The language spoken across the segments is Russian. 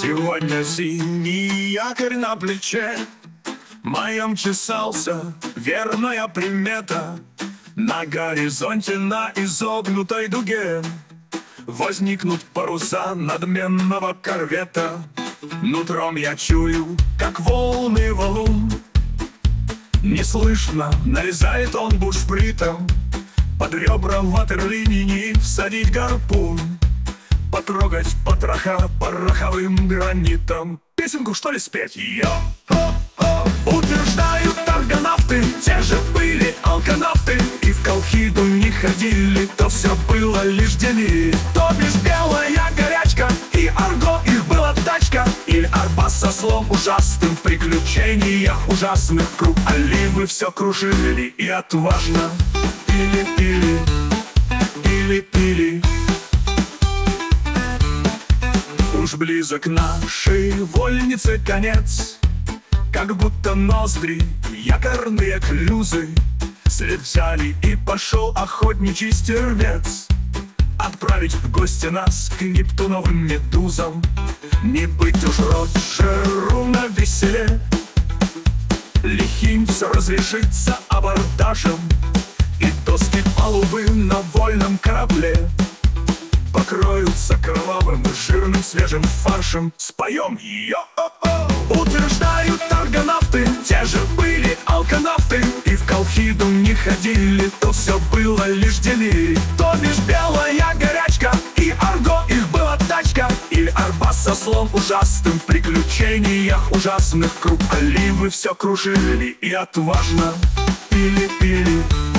Сегодня синий якорь на плече моем чесался, верная примета. На горизонте на изогнутой дуге возникнут паруса надменного корвета. Нутром я чую, как волны валун. Неслышно нарезает он бушпритом. Под ребра ватерлинии всадить гарпун. Потрогать потроха пороховым гранитом. Песенку что ли спеть? Йо-хо-хо. Утверждают аргонавты, те же были алканавты. И в Колхиду не ходили, то все было лишь дели. То бишь белая горячка, и арго их была тачка. Или арба со слом ужасным, в приключениях ужасных круг оливы все кружили и отважно пили. Уж близок нашей вольнице конец, как будто ноздри якорные клюзы. След взяли и пошел охотничий стервец отправить в гости нас к нептуновым медузам. Не быть уж Роджеру навеселе, лихим все разрешится абордажем. И доски палубы на вольном корабле покроются кровавым, жирным, свежим фаршем. Споем ее. Утверждают аргонавты, те же были алканавты. И в Колхиду не ходили, то все было лишь дели. То бишь белая горячка, и арго их была тачка. Или арба со слом ужасным, в приключениях ужасных круг оливы все кружили и отважно пили.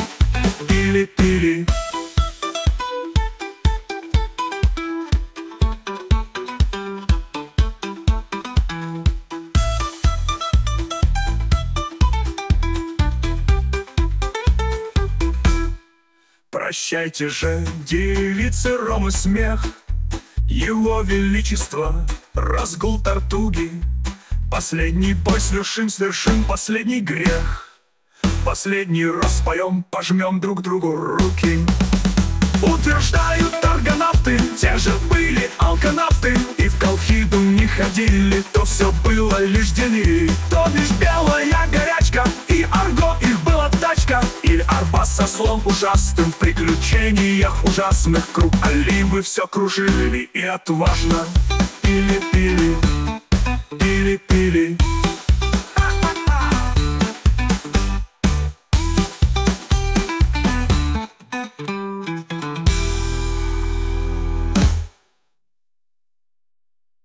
Прощайте же, девицы, ром и смех, его величество, разгул тортуги. Последний бой свершим последний грех. Последний раз поем, пожмем друг другу руки. Утверждают аргонавты, те же были алканавты. И в Колхиду не ходили, то все было лишь дели. То бишь белая горячка, и арго их была тачка. Или арба со слом ужасным, в приключениях ужасных круг оливы все кружили и отважно пили.